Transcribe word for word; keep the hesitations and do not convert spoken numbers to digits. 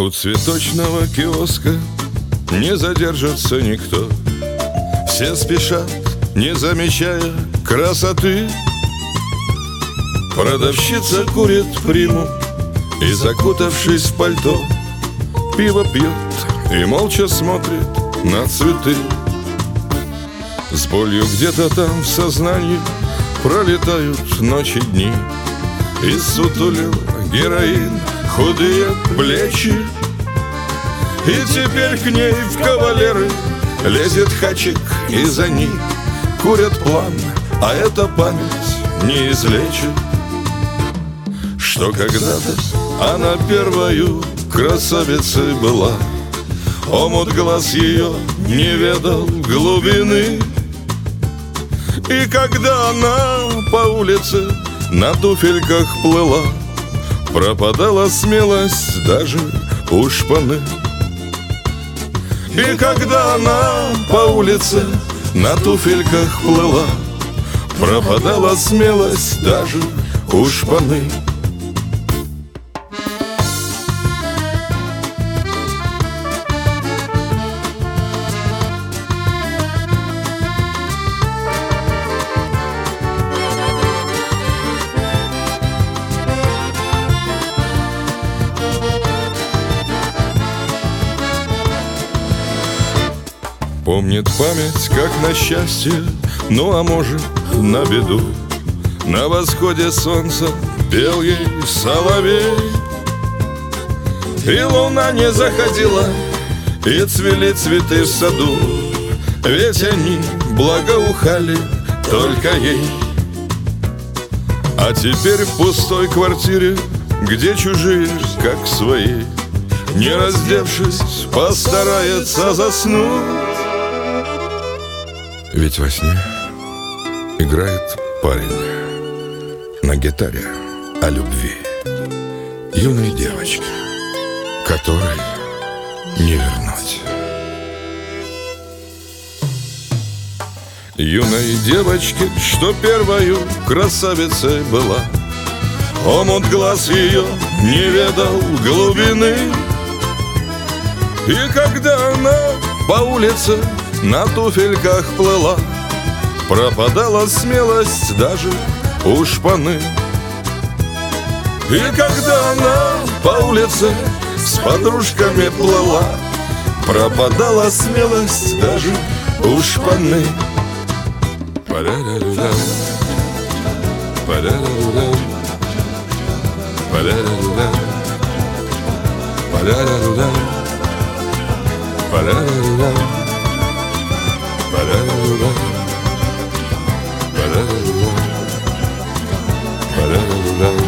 У цветочного киоска не задержится никто. Все спешат, не замечая красоты. Продавщица курит приму и, закутавшись в пальто, пиво пьет и молча смотрит на цветы. С болью где-то там в сознании пролетают ночи, дни. И сутулил героин худые плечи. И теперь к ней в кавалеры лезет хачик, и за ней курят план, а эта память не излечит, что когда-то она первою красавицей была. Омут глаз ее не ведал глубины. И когда она по улице на туфельках плыла, пропадала смелость даже у шпаны. И когда она по улице на туфельках плыла, пропадала смелость даже у шпаны. Помнит память, как на счастье, ну а может на беду. На восходе солнца пел ей соловей, и луна не заходила, и цвели цветы в саду, ведь они благоухали только ей. А теперь в пустой квартире, где чужие, как свои, не раздевшись, постарается заснуть. Ведь во сне играет парень на гитаре о любви юной девочки, которой не вернуть. Юной девочке, что первою красавицей была, омут глаз ее не ведал глубины. И когда она по улице на туфельках плыла, пропадала смелость даже у шпаны. И когда она по улице с подружками плыла, пропадала смелость даже у шпаны. Па-ля-ля-ля-ля, па-ля-ля-ля-ля, па-ля-ля-ля-ля, па-ля-ля-ля-ля, па-ля-ля-ля-ля. Ba-da-da-da-da, ba-da-da-da-da, ba-da-da-da-da.